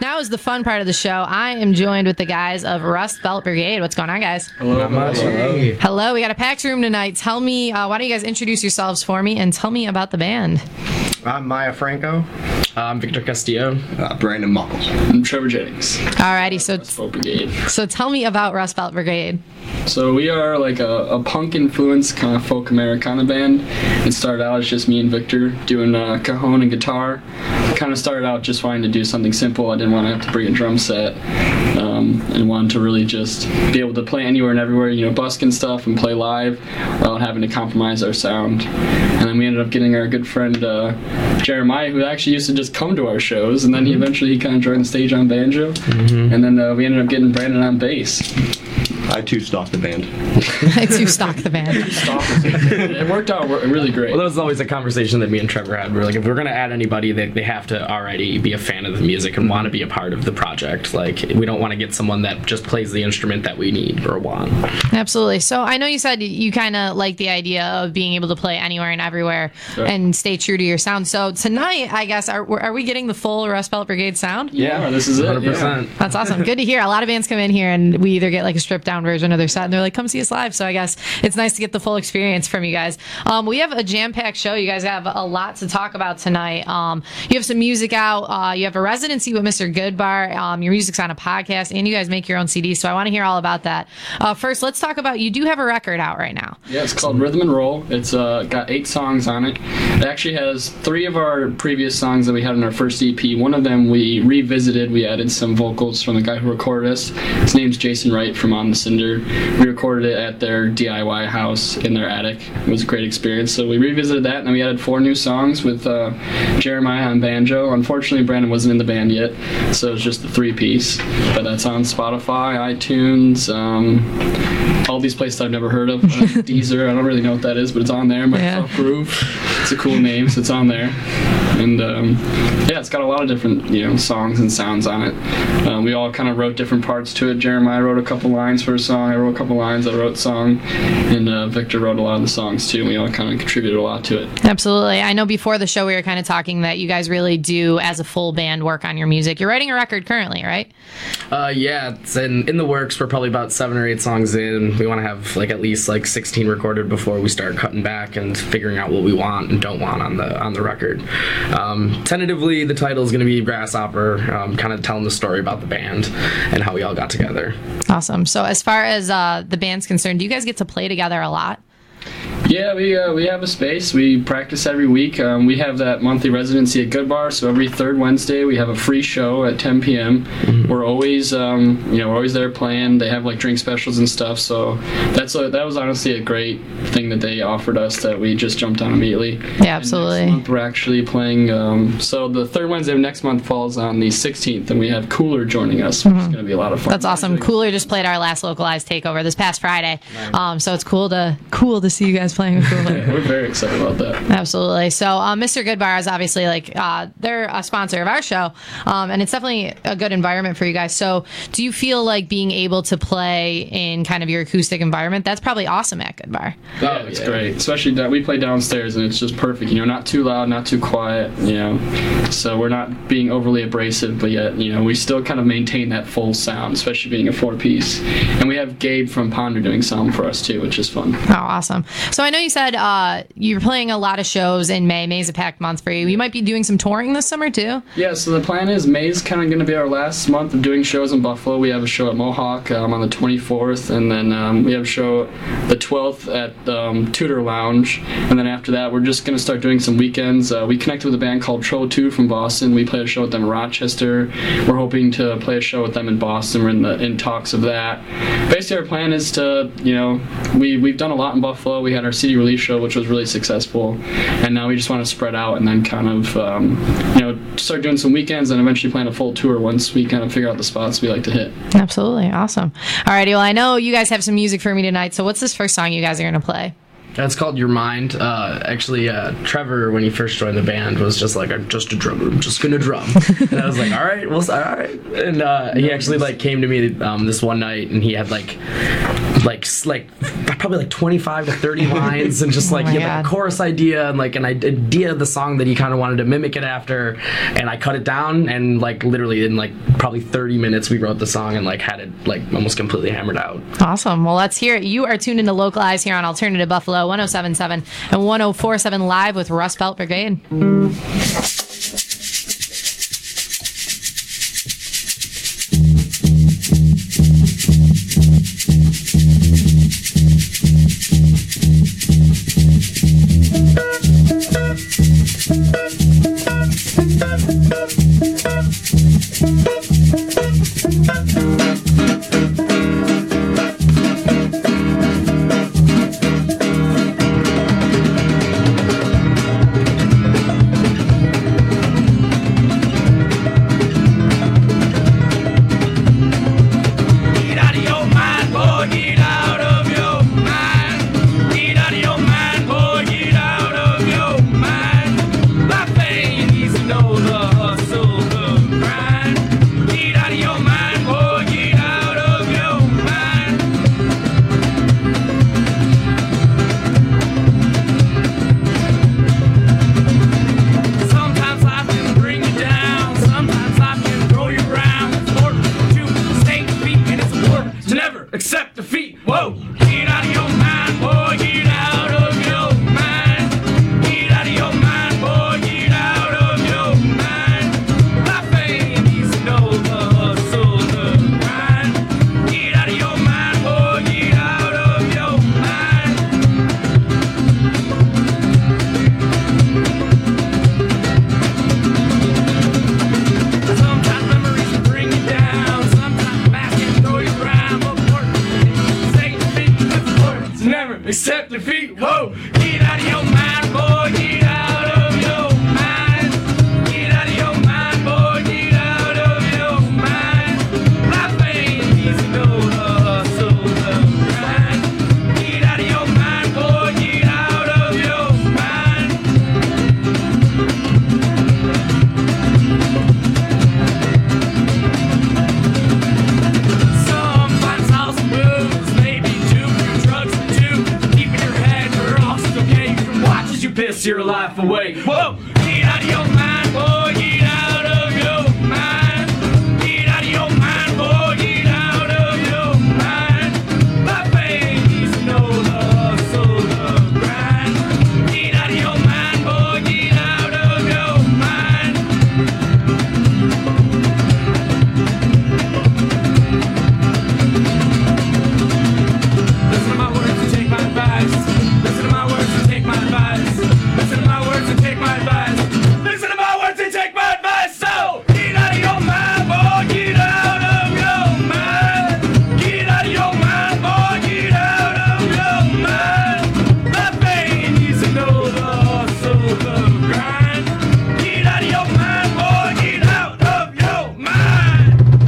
Now is the fun part of the show. I am joined with the guys of Rust Belt Brigade. What's going on, guys? Hello. Hello. We got a packed room tonight. Tell me, why don't you guys introduce yourselves for me and tell me about the band? I'm Maya Franco. I'm Victor Castillo. Brandon Muckles. I'm Trevor Jennings. Alrighty, Rust Belt Brigade. so tell me about Rust Belt Brigade. So we are like a punk influenced kind of folk Americana band. It started out as just me and Victor doing cajon and guitar. Kind of started out just wanting to do something simple. I didn't want to have to bring a drum set, and wanted to really just be able to play anywhere and everywhere, busking stuff and play live without having to compromise our sound. And then we ended up getting our good friend Jeremiah, who actually used to just come to our shows, and then he eventually kind of joined the stage on banjo, and then we ended up getting Brandon on bass. I too stalked the band. I do stock the band. It worked out really great. Well, that was always a conversation that me and Trevor had. We're like, if we're going to add anybody, they have to already be a fan of the music and want to be a part of the project. Like, we don't want to get someone that just plays the instrument that we need or want. Absolutely. So I know you said you kind of like the idea of being able to play anywhere and everywhere and stay true to your sound. So tonight, I guess, are we getting the full Rust Belt Brigade sound? Yeah, this is it. 100%. Yeah. That's awesome. Good to hear. A lot of bands come in here and we either get like a stripped down version of their set and they're like, come see us live. So I guess it's nice to get the full experience from you guys. We have a jam-packed show. You guys have a lot to talk about tonight. You have some music out. You have a residency with Mr. Goodbar. Your music's on a podcast and you guys make your own CD. So I want to hear all about that. First, let's talk about, you do have a record out right now. Yeah, it's called Rhythm and Roll. It's got 8 songs on it. It actually has 3 of our previous songs that we had in our first EP. One of them we revisited. We added some vocals from the guy who recorded us. His name's Jason Wright from On the Cinder. We recorded it at their DIY house in their attic. It was a great experience. So we revisited that, and then we added 4 new songs with Jeremiah on banjo. Unfortunately, Brandon wasn't in the band yet, so it's just the 3-piece. But that's on Spotify, iTunes, all these places I've never heard of. Deezer, I don't really know what that is, but it's on there. Microsoft Groove. It's a cool name, so it's on there. And yeah, it's got a lot of different songs and sounds on it. We all kind of wrote different parts to it. Jeremiah wrote a couple lines for a song. I wrote a couple lines. I wrote a song, and Victor wrote a lot of the songs too. We all kind of contributed a lot to it. Absolutely. I know before the show we were kind of talking that you guys really do, as a full band, work on your music. You're writing a record currently, right? Yeah, it's in the works. We're probably about 7 or 8 songs in. We want to have at least 16 recorded before we start cutting back and figuring out what we want and don't want on the record. Tentatively, the title is going to be Grasshopper, kind of telling the story about the band and how we all got together. Awesome. So as far as the band's concerned, do you guys get to play together a lot? Yeah, we have a space. We practice every week. We have that monthly residency at Goodbar, so every 3rd Wednesday we have a free show at 10 p.m. We're always, we're always there playing. They have drink specials and stuff. So that was honestly a great thing that they offered us that we just jumped on immediately. Yeah, absolutely. And next month we're actually playing. So the 3rd Wednesday of next month falls on the 16th, and we have Cooler joining us, which is going to be a lot of fun. That's awesome. Cooler just played our last localized takeover this past Friday. So it's cool to see you guys playing with Cooler. Yeah, we're very excited about that. Absolutely. So Mr. Goodbar is obviously they're a sponsor of our show, and it's definitely a good environment for you guys. So do you feel like being able to play in kind of your acoustic environment, that's probably awesome at Goodbar? Yeah, it's great. Especially that we play downstairs and it's just perfect. Not too loud, not too quiet. So we're not being overly abrasive, but yet we still kind of maintain that full sound, especially being a 4-piece. And we have Gabe from Ponder doing sound for us too, which is fun. Oh, awesome. So I know you said you're playing a lot of shows in May. May's a packed month for you. You might be doing some touring this summer too? Yeah, so the plan is May's kind of going to be our last month of doing shows in Buffalo. We have a show at Mohawk on the 24th, and then we have a show the 12th at Tudor Lounge, and then after that we're just going to start doing some weekends. We connected with a band called Troll 2 from Boston. We played a show with them in Rochester. We're hoping to play a show with them in Boston. We're in talks of that. Basically our plan is to, we've done a lot in Buffalo. We had our CD release show, which was really successful, and now we just want to spread out and then kind of start doing some weekends and eventually plan a full tour once we kind of figure out the spots we like to hit. Absolutely. Awesome. Alrighty, well, I know you guys have some music for me tonight, so what's this first song you guys are going to play? It's called Your Mind. Actually, Trevor, when he first joined the band, was just just a drummer. I'm just gonna drum. And I was like, all right. And he actually came to me this one night, and he had probably like 25 to 30 lines, and just like my he had like God. a chorus idea and like an idea of the song that he kind of wanted to mimic it after, and I cut it down, and like literally in like probably 30 minutes we wrote the song and like had it like almost completely hammered out. Awesome. Well, let's hear it. You are tuned into Localize here on Alternative Buffalo 107.7 and 104.7 live with Rust Belt Brigade. Accept defeat. Whoa! Get out of your mind, boy. Get out of your mind. Get out of your mind, boy. Get out of your mind. Life ain't easy, no, the hustle, the grind. Get out of your mind, boy. Get out of your mind. Sometimes memories can bring you down. Sometimes back and throw you around. Never accept defeat. Whoa! Get out of your mind, boy. Get out of your mind. Get out of your mind, boy. Get out of your mind. Life ain't easy, no, the hustle, the grind. Get out of your mind, boy. Get out of your mind. Sometimes I'll some booze, maybe two drugs or two. Keeping your head off, it's okay. You can watch as you piss your life away. Whoa! Get out of your mind, boy. Get out of your mind. Get out of your mind, boy. Get out of your mind. Life ain't easy, no, the hustle, the grind. Get out of your mind, boy. Get out of your mind. Listen to my words and take my advice. Listen to my words and take my advice. Listen to my words and take my advice. Listen to my words and take my advice. So get out of your mind, boy. Get out of your mind. Get out of your mind, boy. Get out of your mind. Life ain't easy, no, the hustle, the grind. Get out of your mind, boy. Get out of your mind.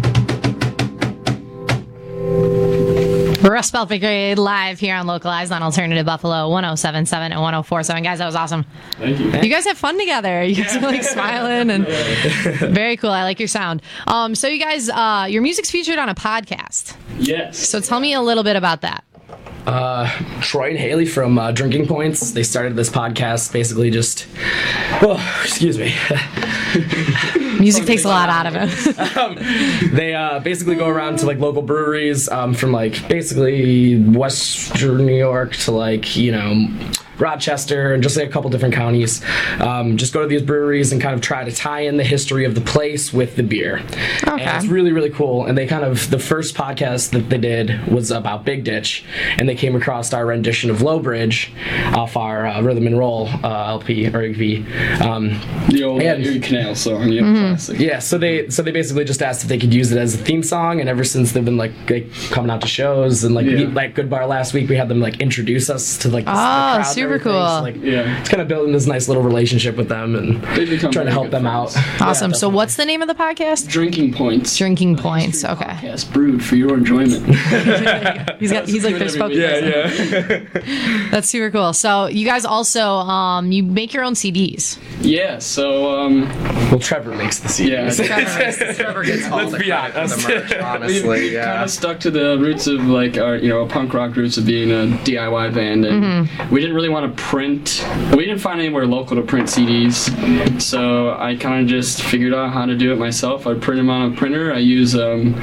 Rust Belt Brigade live here on Localized on Alternative Buffalo 107.7 and 104.7. Guys, that was awesome. Thank you. You guys have fun together. You guys are like smiling and very cool. I like your sound. So you guys, your music's featured on a podcast. Yes. So tell me a little bit about that. Troy and Haley from Drinking Points, they started this podcast basically just, oh, excuse me. Music takes a lot out of it. They basically go around to like local breweries from like basically Western New York to like, you know, Rochester and just like a couple different counties. Just go to these breweries and kind of try to tie in the history of the place with the beer. Okay. And it's really, really cool. And they kind of, the first podcast that they did was about Big Ditch, and they came across our rendition of Low Bridge off our Rhythm and Roll LP or EP. The old Erie Canal song, yeah, classic. Yeah, so they basically just asked if they could use it as a theme song, and ever since they've been like coming out to shows and like Yeah. like Good Bar last week, we had them like introduce us to like the crowd. Super Super everything. cool. So, it's kind of building this nice little relationship with them and They've become trying to very help good them out. friends. Awesome. Yeah, So what's the name of the podcast? Drinking Points. Drinking Points. Okay. Podcast brewed for your enjoyment. He's like their spokesperson. That's super cool. So you guys also you make your own CDs. Yeah, so Well, Trevor makes the CDs. yeah, Trevor gets all Let's the be credit for honest. the merch, honestly. kind Yeah. of stuck to the roots of like our punk rock roots of being a DIY band, and we didn't really want to print. We didn't find anywhere local to print CDs, so I kind of just figured out how to do it myself. I print them on a printer. I use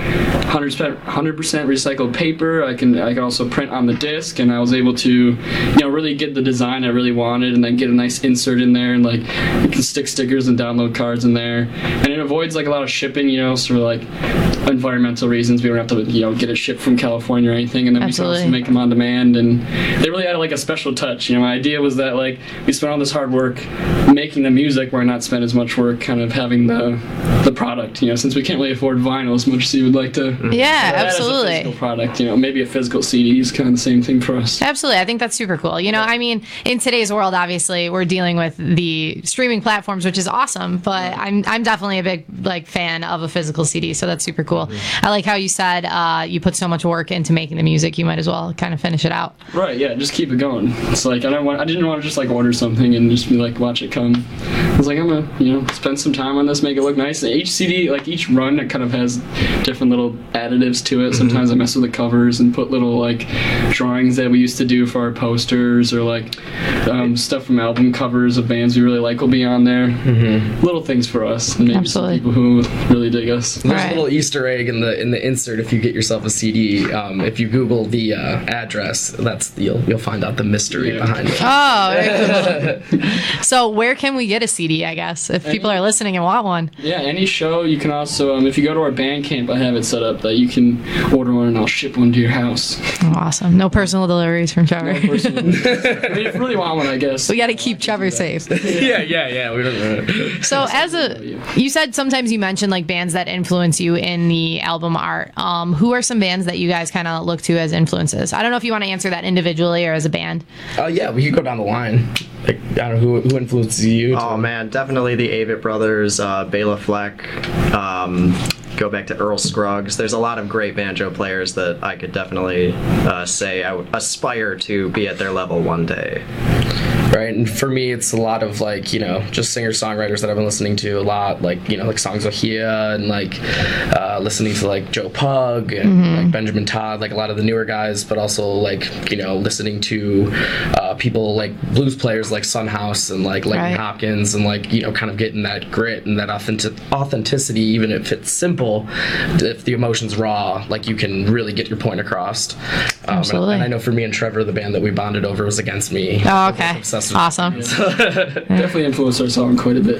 100% recycled paper. I can also print on the disc, and I was able to really get the design I really wanted, and then get a nice insert in there, and like you can stick stickers and download cards in there, and it avoids like a lot of shipping, sort of like environmental reasons. We don't have to get it shipped from California or anything, and then we can Absolutely. also make them on demand, and they really added like a special touch. My idea was that like we spent all this hard work making the music, why not spend as much work kind of having the product, since we can't really afford vinyl as much as you would like to. Yeah, That as a absolutely. physical product, maybe a physical CD is kind of the same thing for us. Absolutely. I think that's super cool. I mean, in today's world, obviously, we're dealing with the streaming platforms, which is awesome, but I'm definitely a big fan of a physical CD, so that's super cool. I like how you said you put so much work into making the music, you might as well kind of finish it out. Right, yeah, just keep it going. It's like I didn't want to just like order something and just be like watch it come. I was like, I'm gonna spend some time on this, make it look nice. And each CD, like each run, it kind of has different little additives to it. Sometimes I mess with the covers and put little like drawings that we used to do for our posters, or like stuff from album covers of bands we really like will be on there. Little things for us, and maybe Absolutely. some people who really dig us. There's Right. a little Easter egg in the insert if you get yourself a CD. If you Google the address, you'll find out the mystery Yeah. behind it. Oh, very cool. So where can we get a CD, I guess, if people are listening and want one? Yeah, any show. You can also, if you go to our Bandcamp, I have it set up that you can order one and I'll ship one to your house. Oh, awesome. No personal deliveries from Trevor. I mean, if you really want one, I guess. We got to keep Trevor safe. yeah. We don't. So you said sometimes you mentioned like bands that influence you in the album art. Who are some bands that you guys kind of look to as influences? I don't know if you want to answer that individually or as a band. Yeah, we could go down the line. Like, I don't know who influences you. Oh man, definitely the Avett Brothers, Bela Fleck. Go back to Earl Scruggs. There's a lot of great banjo players that I could definitely say I would aspire to be at their level one day. Right, and for me, it's a lot of like just singer-songwriters that I've been listening to a lot, like like Songs of Hia and like listening to like Joe Pug and like Benjamin Todd, like a lot of the newer guys, but also like listening to people like blues players like Sunhouse and like Lightning Right. Hopkins, and like kind of getting that grit and that authenticity, even if it's simple, if the emotion's raw, like you can really get your point across. Absolutely. And I know for me and Trevor, the band that we bonded over was Against Me. Oh, okay. Obsessed with Awesome. Definitely influenced our song quite a bit.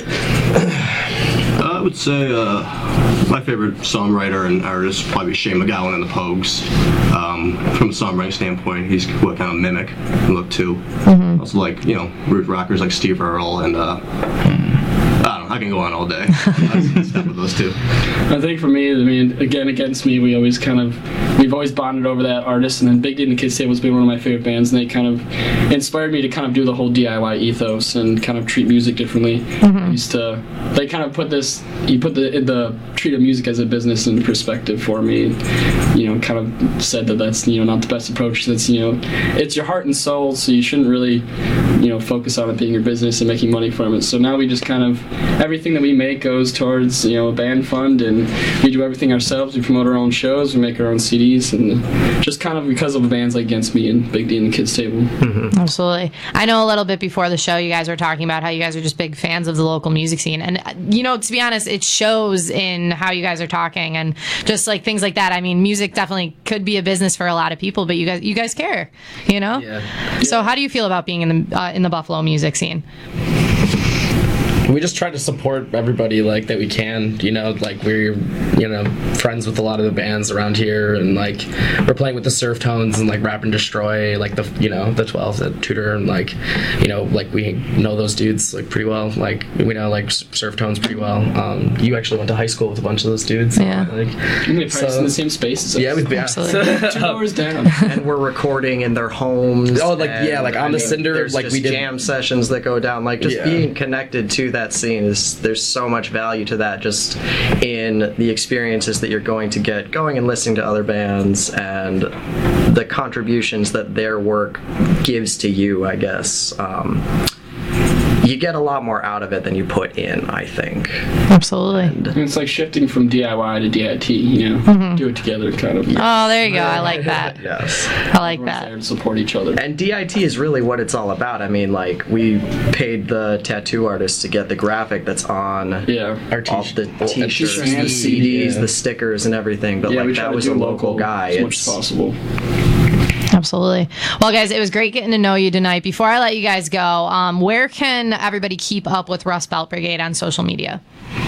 I would say my favorite songwriter and artist would probably be Shane MacGowan and the Pogues. From a songwriting standpoint, he's what kind of mimic and look to. Also like root rockers like Steve Earle and I don't know, I can go on all day. I'll stop with those two. I think for me, again, Against Me, we've always bonded over that artist, and then Big D and the Kids Table's been one of my favorite bands, and they kind of inspired me to kind of do the whole DIY ethos and kind of treat music differently. They kind of put the treat of music as a business in perspective for me, kind of said that that's, not the best approach. That's, it's your heart and soul, so you shouldn't really, focus on it being your business and making money from it. So now we just kind of, everything that we make goes towards, a band fund, and we do everything ourselves. We promote our own shows, we make our own CDs, and just kind of because of bands like Against Me and Big D and the Kids Table. Absolutely. I know a little bit before the show, you guys were talking about how you guys are just big fans of the local music scene. And, to be honest, it shows in how you guys are talking and just like things like that. I mean, music definitely could be a business for a lot of people, but you guys care, Yeah. So how do you feel about being in the Buffalo music scene? we just try to support everybody like that we can. You know, like we're friends with a lot of the bands around here, and like we're playing with the Surf Tones and like Rap and Destroy, like the 12s at Tudor, and like like we know those dudes like pretty well. Like we know like Surf Tones pretty well. You actually went to high school with a bunch of those dudes. Yeah. Like, We practiced in the same spaces. yeah, we've been Absolutely. 2 hours down. And we're recording in their homes. Oh, like, and, yeah, like on the Cinder, there's like, just we did- jam sessions that go down. Like just Yeah. being connected to that scene there's so much value to that, just in the experiences that you're going to get going and listening to other bands and the contributions that their work gives to you, I guess. You get a lot more out of it than you put in, I think. Absolutely. And it's like shifting from DIY to DIT, do it together kind of. Oh, there you go. I like that. Yes. I like Everyone's there that. to support each other. And DIT is really what it's all about. I mean, like, we paid the tattoo artist to get the graphic that's on Yeah. our all the t-shirts, t-shirts, the CDs, yeah. the stickers, and everything. But Yeah, we like try that to was do a local guy. as much as possible. Absolutely. Well, guys, it was great getting to know you tonight. Before I let you guys go, where can everybody keep up with Rust Belt Brigade on social media?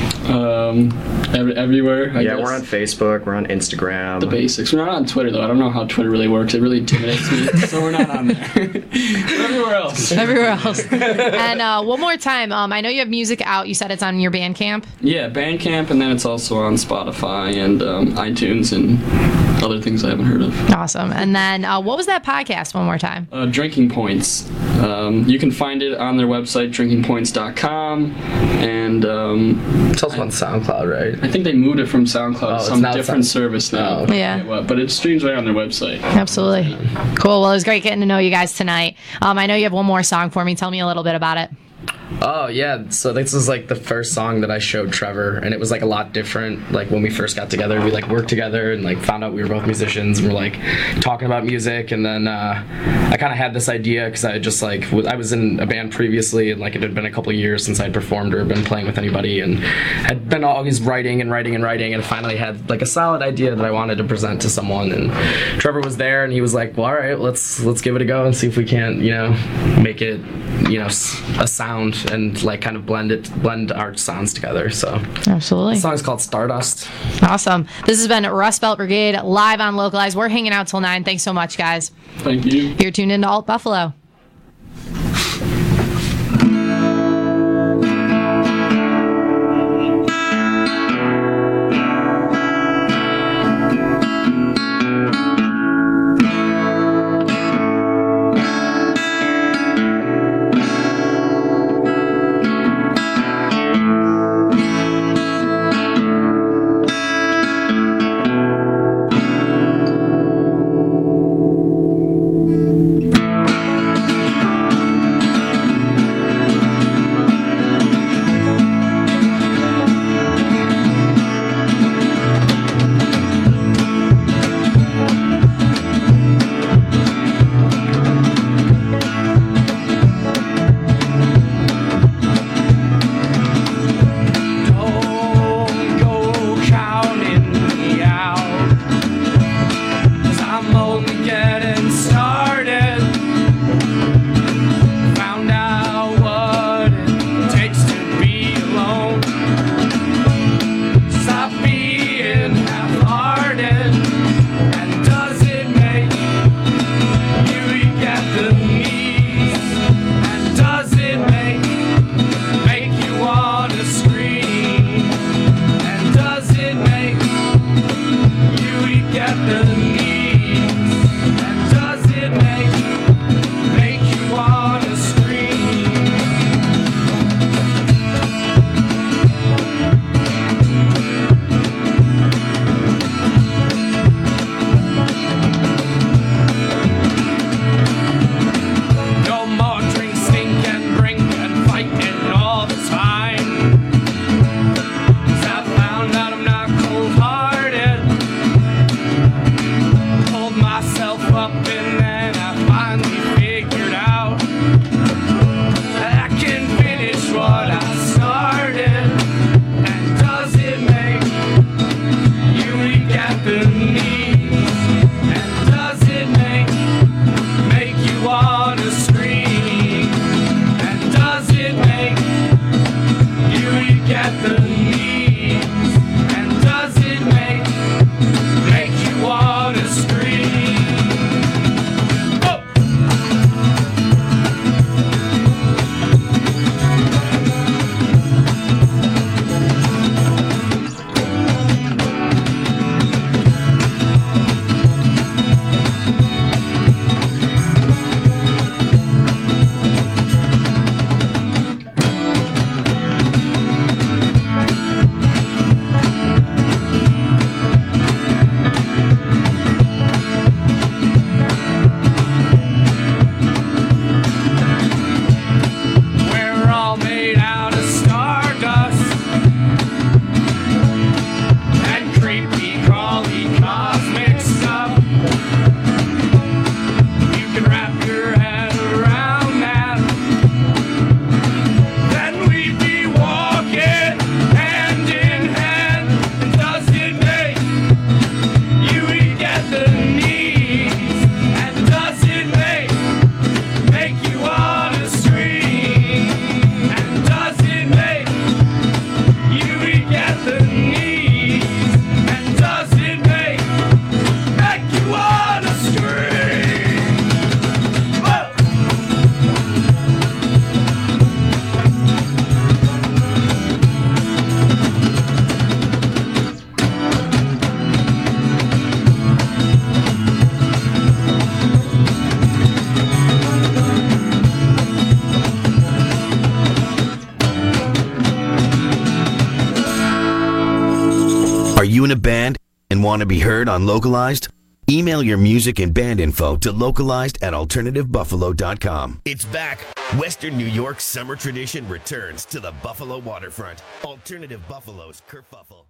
Everywhere. I Yeah, guess. we're on Facebook, we're on Instagram. The basics. We're not on Twitter though. I don't know how Twitter really works. It really intimidates me, so we're not on there. We're everywhere else. Everywhere else. And one more time, I know you have music out. You said it's on your Bandcamp. Yeah, Bandcamp, and then it's also on Spotify and iTunes and other things I haven't heard of. Awesome. And then what was that podcast one more time? Drinking Points. You can find it on their website, drinkingpoints.com, and It's also on SoundCloud, right? I think they moved it from SoundCloud to it's some now different Sound- service now. Oh, I Yeah. forget what, but it streams right on their website. Absolutely. Cool. Well, it was great getting to know you guys tonight. I know you have one more song for me. Tell me a little bit about it. Oh yeah, so this is like the first song that I showed Trevor, and it was like a lot different. Like when we first got together, we like worked together and like found out we were both musicians, and we're like talking about music. And then I kind of had this idea because I just like I was in a band previously, and like it had been a couple of years since I'd performed or been playing with anybody, and had been always writing, and finally had like a solid idea that I wanted to present to someone. And Trevor was there, and he was like, "Well, all right, let's give it a go and see if we can't, make it, a sound." And like kind of blend our sounds together. So Absolutely. the song is called Stardust. Awesome. This has been Rust Belt Brigade live on Localize. We're hanging out till 9. Thanks so much, guys. Thank you. You're tuned into Alt Buffalo. Are you in a band and want to be heard on Localized? Email your music and band info to localized@alternativebuffalo.com. It's back. Western New York's summer tradition returns to the Buffalo waterfront. Alternative Buffalo's kerfuffle.